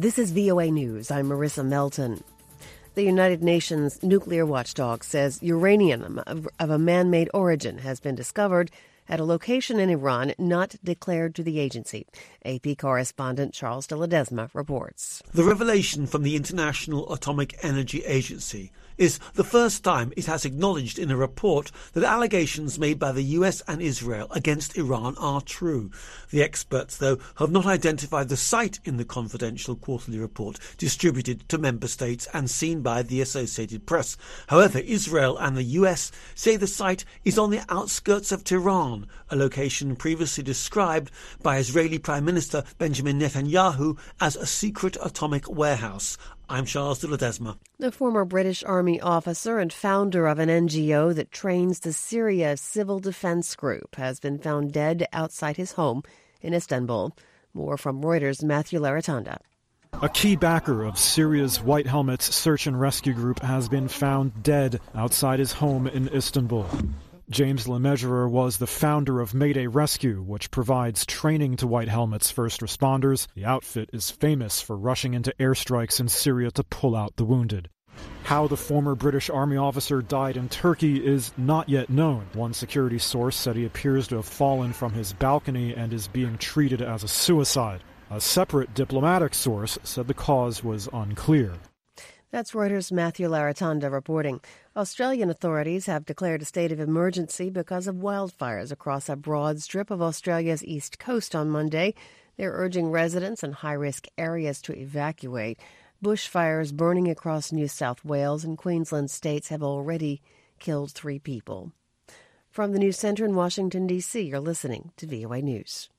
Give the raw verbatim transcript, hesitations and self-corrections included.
This is V O A News. I'm Marissa Melton. The United Nations nuclear watchdog says uranium of, of a man-made origin has been discovered at a location in Iran not declared to the agency. A P correspondent Charles de Ledesma reports. The revelation from the International Atomic Energy Agency is the first time it has acknowledged in a report that allegations made by the U S and Israel against Iran are true. The experts, though, have not identified the site in the confidential quarterly report distributed to member states and seen by the Associated Press. However, Israel and the U S say the site is on the outskirts of Tehran, a location previously described by Israeli Prime Minister Benjamin Netanyahu as a secret atomic warehouse. I'm Charles de Ledesma. The former British Army officer and founder of an N G O that trains the Syria Civil Defense Group has been found dead outside his home in Istanbul. More from Reuters' Matthew Laratanda. A key backer of Syria's White Helmets search and rescue group has been found dead outside his home in Istanbul. James Lemessurier was the founder of Mayday Rescue, which provides training to White Helmets first responders. The outfit is famous for rushing into airstrikes in Syria to pull out the wounded. How the former British Army officer died in Turkey is not yet known. One security source said he appears to have fallen from his balcony and is being treated as a suicide. A separate diplomatic source said the cause was unclear. That's Reuters' Matthew Laratanda reporting. Australian authorities have declared a state of emergency because of wildfires across a broad strip of Australia's east coast on Monday. They're urging residents in high-risk areas to evacuate. Bushfires burning across New South Wales and Queensland states have already killed three people. From the News Center in Washington, D C, you're listening to V O A News.